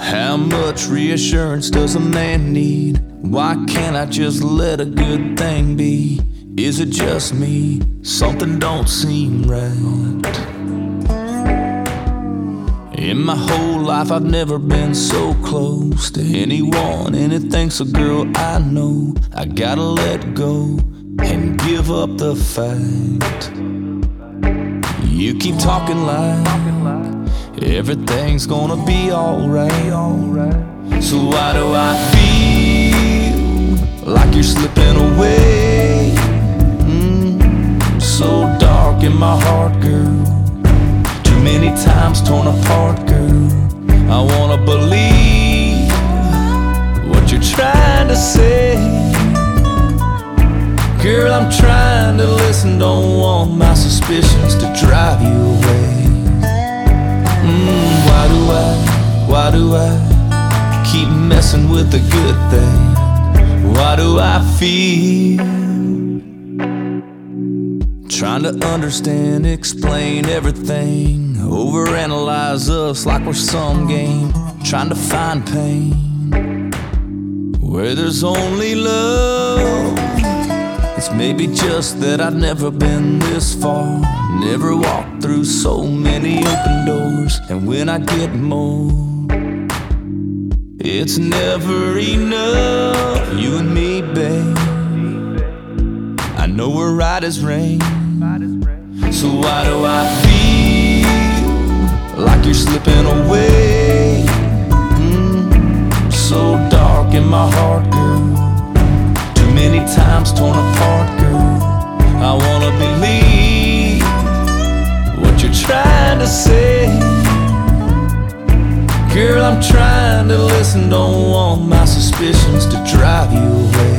How much reassurance does a man need? Why can't I just let a good thing be? Is it just me? Something don't seem right. In my whole life I've never been so close to anyone, anything, so girl I know I gotta let go and give up the fight. You keep talking like everything's gonna be alright. So why do I feel like you're slipping away? So dark in my heart, girl. Too many times torn apart, girl. I wanna believe what you're trying to say. Girl, I'm trying to listen, don't want my suspicions to drive you away. Why do I keep messing with the good thing? Why do I feel trying to understand, explain everything, overanalyze us like we're some game, trying to find pain where there's only love. It's maybe just that I've never been this far, never walked through so many open doors, and when I get more, it's never enough. You and me, babe, I know we're right as rain. So why do I feel like you're slipping away? So dark in my heart, girl. Too many times torn apart, girl. I wanna believe what you're trying to say. Girl, I'm trying to listen, don't want my suspicions to drive you away.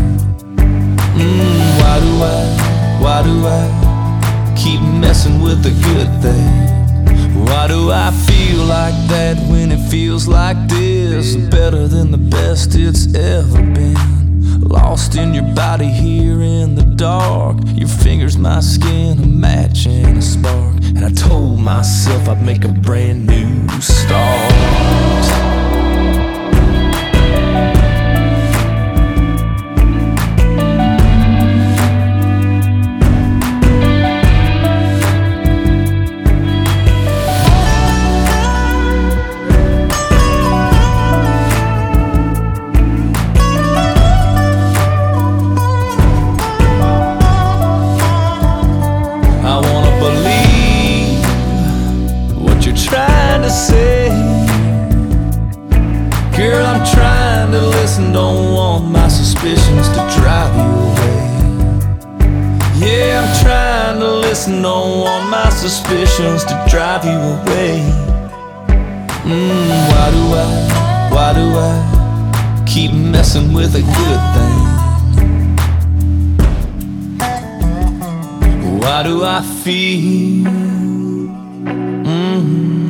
Why do I keep messing with the good thing? Why do I feel like that when it feels like this? Better than the best it's ever been. Lost in your body here in the dark. Your fingers, my skin, a match and a spark. And I told myself I'd make a brand new start. Trying to say, girl, I'm trying to listen, don't want my suspicions to drive you away. Yeah, I'm trying to listen, don't want my suspicions to drive you away. Why do I keep messing with a good thing? Why do I feel